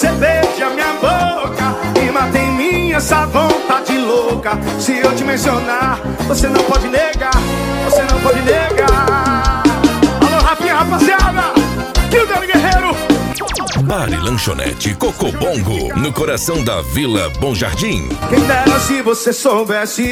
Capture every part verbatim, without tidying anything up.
você beija minha boca e mata em mim essa vontade louca. Se eu te mencionar, você não pode negar, você não pode negar. Alô, Rafinha, rapaziada, que o Dani Guerreiro. Bar e Lanchonete Cocobongo, no coração da Vila Bom Jardim. Quem dera se você soubesse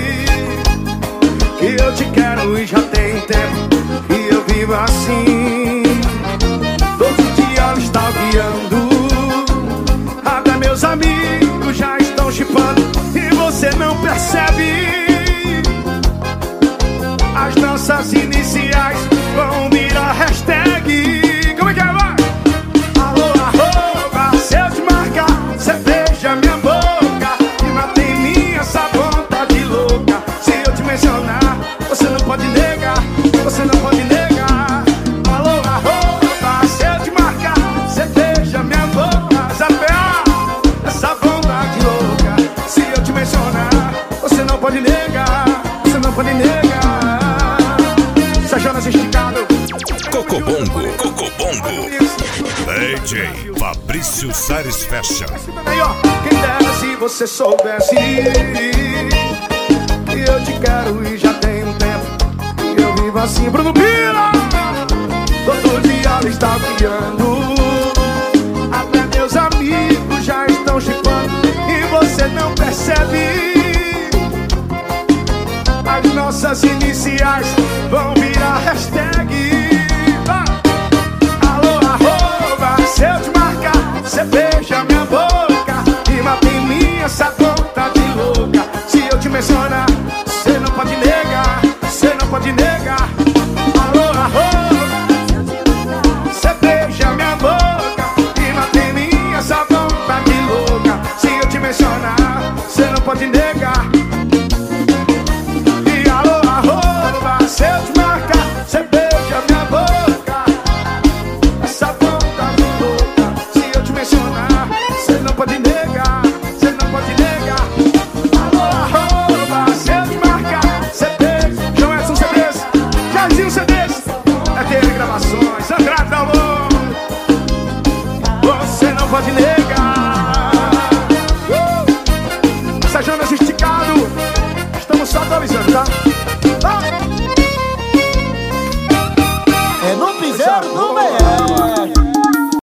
que eu te quero e já tem tempo que eu vivo assim. Todo dia ela está guiando, até meus amigos já estão chipando e você não percebe. As nossas iniciais vão virar hashtag. Como é que é, vai? Alô, arroba, se eu te marcar, você beija minha boca e mata em mim essa vontade louca. Se eu te mencionar, você não pode negar, você não pode negar. Alô, arroba, se eu te marcar, você beija minha boca, zapear essa vontade louca. Se eu te mencionar, você não pode negar, você não pode negar. Jonas esticado. Cocobongo, Cocobongo. D J Fabrício Sares Fashion. Aí, ó, quem dera se você soubesse que eu te quero e já tem um tempo que eu vivo assim. Bruno Pira, todo dia ela está guiando, até meus amigos já estão chipando e você não percebe. As nossas iniciais vão virar hashtag.